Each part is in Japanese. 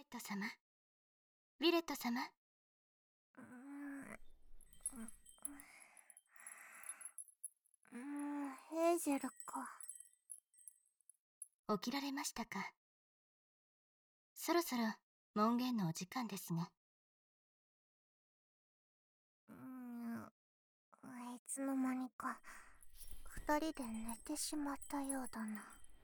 ット様、ヴィレット様。 ヘーゼルか。 起きられましたか？そろそろ門限のお時間ですが。 いつの間にか二人で寝てしまったようだな。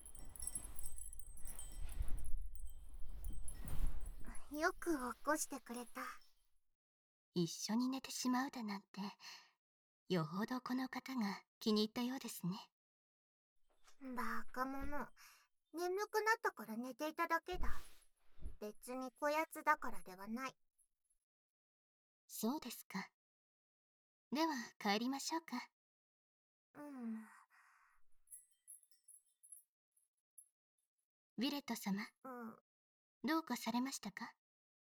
よく起こしてくれた。 一緒に寝てしまうだなんて、よほどこの方が気に入ったようですね。 バカ者。眠くなったから寝ていただけだ。別にこやつだからではない。 そうですか。では帰りましょうか。ヴィレット様、どうかされましたか？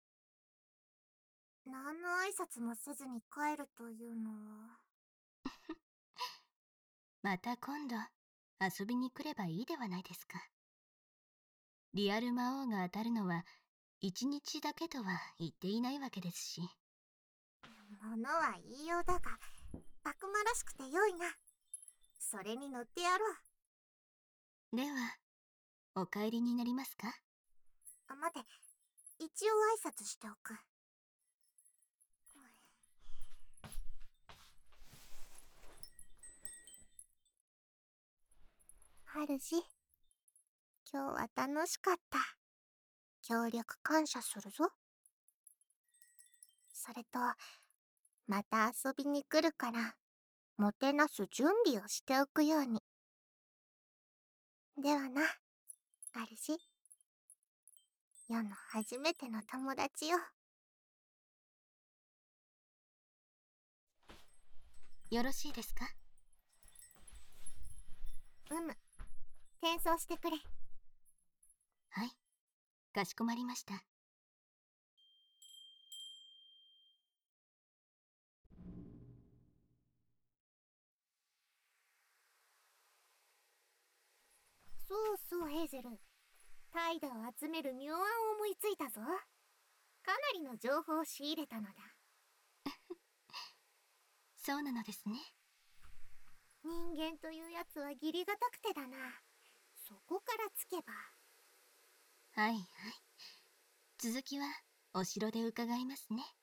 何の挨拶もせずに帰るというのは。 また今度遊びに来ればいいではないですか。リアル魔王が当たるのは一日だけとは言っていないわけですし。 物は言いようだが、悪魔らしくてよいな。それに乗ってやろう。では、お帰りになりますか？ 待て、一応挨拶しておく。主、今日は楽しかった。協力感謝するぞ。それと、また遊びに来るから、もてなす準備をしておくように。ではな、主。世の初めての友達よ。 よろしいですか？ 転送してくれ。 はい、かしこまりました。 そうそう、ヘーゼル。タイダを集める妙案を思いついたぞ。かなりの情報を仕入れたのだ。 そうなのですね。 人間というやつは義理がたくてだな。そこからつけば。 はいはい。続きはお城で伺いますね。